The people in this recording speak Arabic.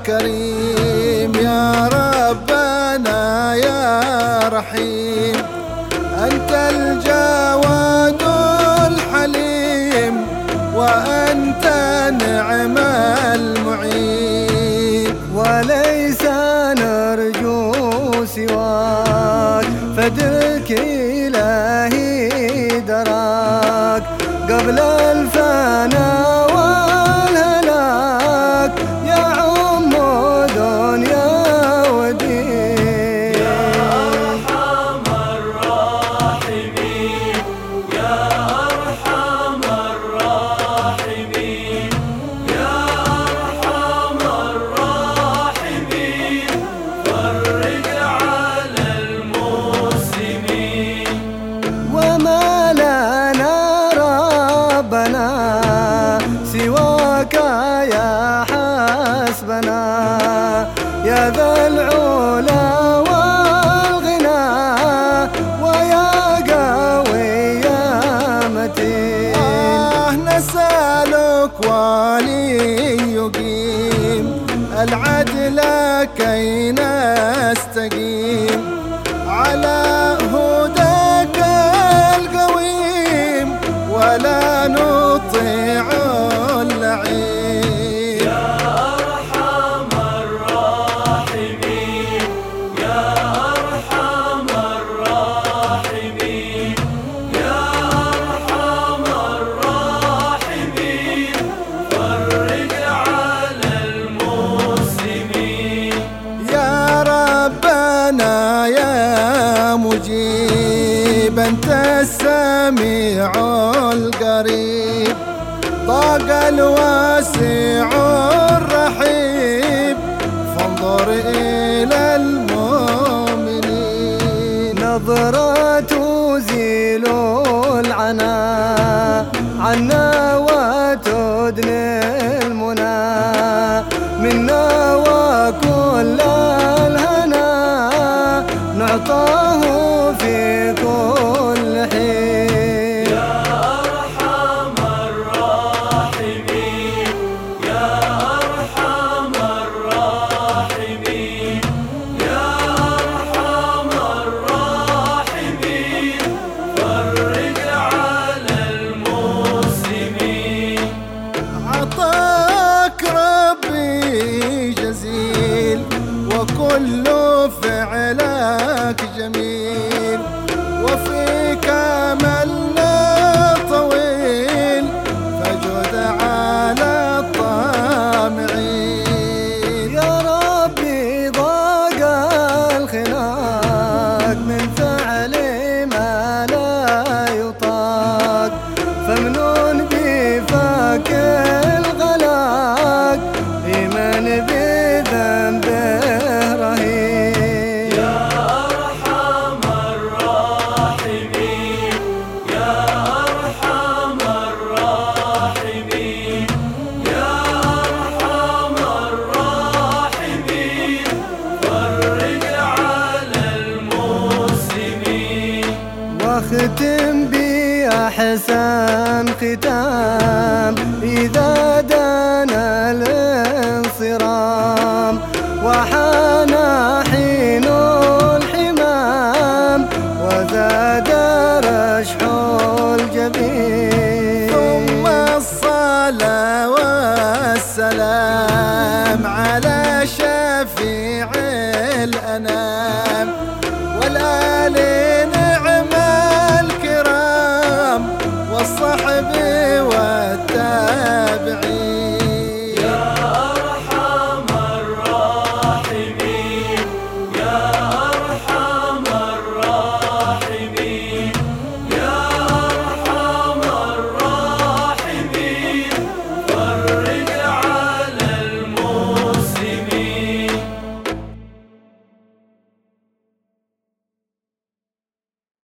كريم يا ربنا يا رحيم، أنت الجواد الحليم وأنت نعم المعين، وليس نرجو سواك فدرك إلهي دراك قبل الفنا والهلاك يا عم دنيا ودين. يا أرحم الراحمين يا أرحم الراحمين يا أرحم الراحمين، فرج على المسلمين. وما لنا ربنا سواك يا حسبنا يا ذا العلا والغنى ويا قوي يا متين. نسألك ولي يقيم العدل كي نستقيم على هداك القويم ولا نطيع اللعين. يا أرحم الراحمين يا أرحم الراحمين يا أرحم الراحمين، فرج على المسلمين. يا ربنا يا مجيب أنت السميع القريب، ضاق الواسع الرحيب فانظر إلى المؤمنين. نظرة تزيل العنا عنا وتدني المنى منا وكل الهنا نعطاه في كل حين. يا أرحم الراحمين يا أرحم الراحمين يا أرحم الراحمين، فرج على المسلمين. عطاك ربي جزيل وكل فعلك جميل، وفيك أملنا طويل فجد على الطامعين. يا ربي ضاق الخناق من فعل ما لا يطاق، فمنون بفاك الغلاق إيمان بذنبه رهين. يا أرحم الراحمين يا أرحم الراحمين يا أرحم الراحمين، فرج على المسلمين. واختم بأحسن ختام إذا دنا الانصرام وحان حين الحمام وزاد رشح الجبين. ثم الصلاة والسلام على شفيع الأنام